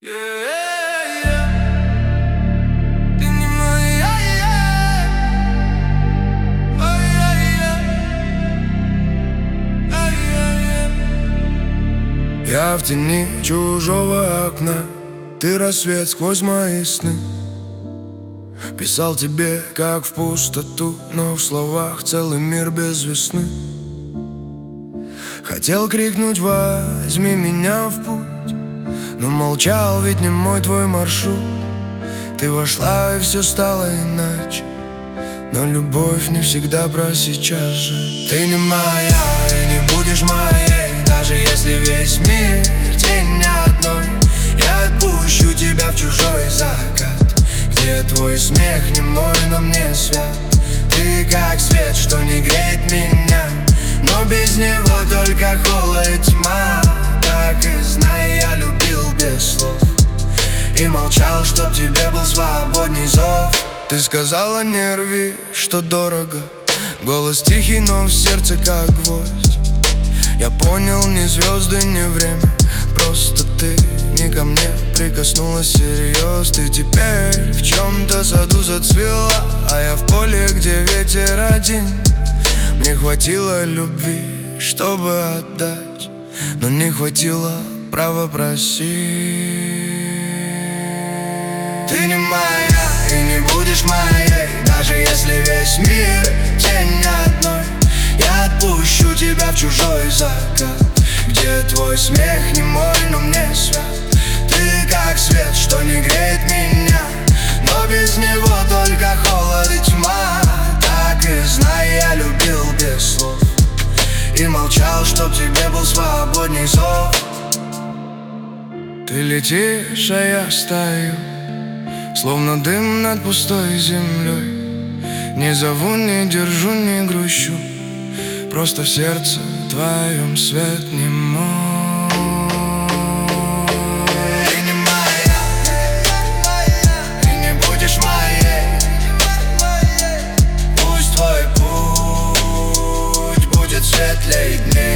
Ты не моя, я в тени чужого окна, ты рассвет сквозь мои сны. Писал тебе, как в пустоту, но в словах целый мир без весны. Хотел крикнуть: возьми меня в путь, но молчал, ведь не мой твой маршрут. Ты вошла, и все стало иначе, но любовь не всегда про сейчас же. Ты не моя и не будешь моей, даже если весь мир тень одной. Я отпущу тебя в чужой закат, где твой смех не мой, но мне свят. Ты как свет, что не греет меня, но без него только холод и тьма. Так и знай, я любил без слов и молчал, чтоб тебе был свободней зов. Ты сказала: не рви, что дорого. Голос тихий, но в сердце как гвоздь. Я понял, ни звезды, ни время, просто ты не ко мне прикоснулась всерьез. Ты теперь в чем-то саду зацвела, а я в поле, где ветер один. Мне хватило любви, чтобы отдать, но не хватило права просить. Ты не моя и не будешь моей, даже если весь мир тень одной. Я отпущу тебя в чужой закат, где твой смех не мой, но мне свят. Ты как свет, что не греет меня, но без него только холод и тьма. Так и знай, я любил без слов и молчал, чтоб тебе был свободней зов. Ты летишь, а я стою, словно дым над пустой землей. Не зову, не держу, не грущу, просто в сердце твоем свет не мой. Ты не моя и не будешь моей. Пусть твой путь будет светлей дней.